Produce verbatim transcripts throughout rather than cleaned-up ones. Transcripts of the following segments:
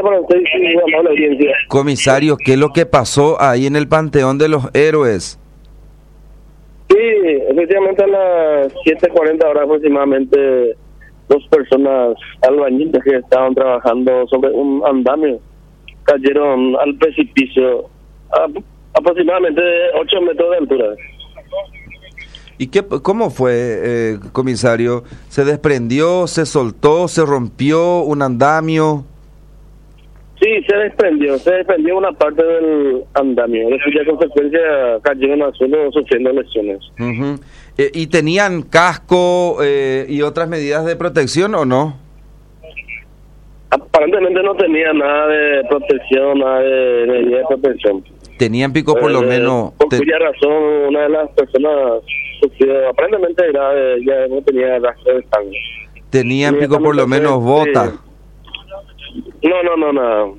para usted y su amable audiencia. Comisario, ¿qué es lo que pasó ahí en el Panteón de los Héroes? Sí, efectivamente a las siete cuarenta horas aproximadamente, dos personas albañiles que estaban trabajando sobre un andamio cayeron al precipicio a aproximadamente ocho metros de altura. ¿Y qué, cómo fue, eh, comisario? ¿Se desprendió, se soltó, se rompió un andamio? Sí, se desprendió, se desprendió una parte del andamio, de cuya consecuencia cayeron al suelo sufriendo lesiones. Uh-huh. eh, ¿Y tenían casco eh, y otras medidas de protección o no? Aparentemente no tenía nada de protección, nada de medida de protección. Tenían pico por eh, lo menos... Por te... cuya razón una de las personas sufrió, aparentemente era de, ya no tenía rastro de sangre. Tenían pico por lo menos bota. Sí. No, no, no, no.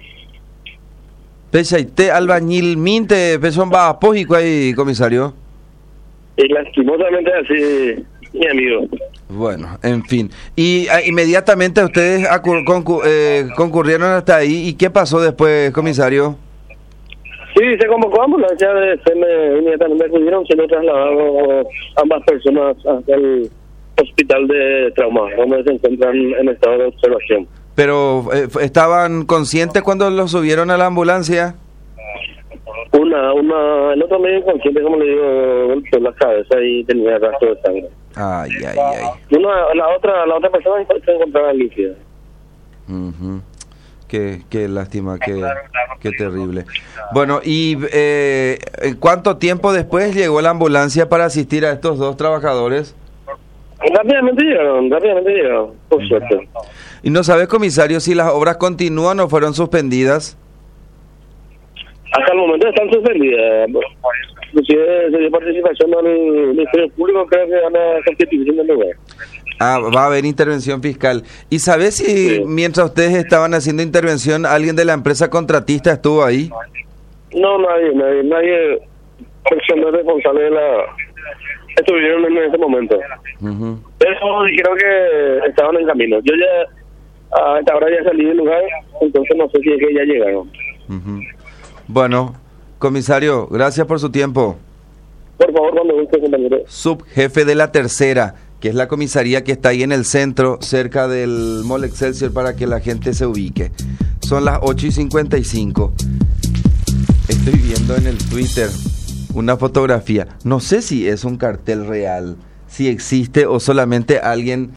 Pese te albañil minte, peso en bapójico ahí, comisario. Y lastimosamente así, mi amigo. Bueno, en fin. Y uh, inmediatamente ustedes acur- concur- eh, concurrieron hasta ahí. ¿Y qué pasó después, comisario? Sí, se convocó a ambulancia de S E M E, inmediatamente acudieron, se lo trasladaron ambas personas hasta el hospital de trauma, donde se encuentran en estado de observación. Pero, eh, ¿estaban conscientes cuando los subieron a la ambulancia? Una, una, el otro medio inconsciente, como le digo, golpeó la cabeza y tenía rastro de sangre. Ay, ay, ay. Una, la otra, la otra persona se encontraba líquida. Uh-huh. Qué, qué lástima, qué, qué terrible. Bueno, ¿y eh, cuánto tiempo después llegó la ambulancia para asistir a estos dos trabajadores? Rápidamente llegaron, rápidamente llegaron, por suerte. ¿Y no sabes, comisario, si las obras continúan o fueron suspendidas? Hasta el momento están suspendidas. Inclusive se dio participación al Ministerio Público, creo que van a constituir en el lugar. Ah, va a haber intervención fiscal. ¿Y sabes si sí, mientras ustedes estaban haciendo intervención, alguien de la empresa contratista estuvo ahí? No, nadie, nadie, nadie personal responsable de la... estuvieron en ese momento. Uh-huh. Pero dijeron que estaban en camino. Yo ya, a esta hora ya salí del lugar, entonces no sé si es que ya llegaron. Uh-huh. Bueno, comisario, gracias por su tiempo. Por favor, cuando guste, compañero. Subjefe de la tercera, que es la comisaría que está ahí en el centro, cerca del Mall Excelsior, para que la gente se ubique. Son las ocho y cincuenta y cinco. Estoy viendo en el Twitter una fotografía. No sé si es un cartel real, si existe o solamente alguien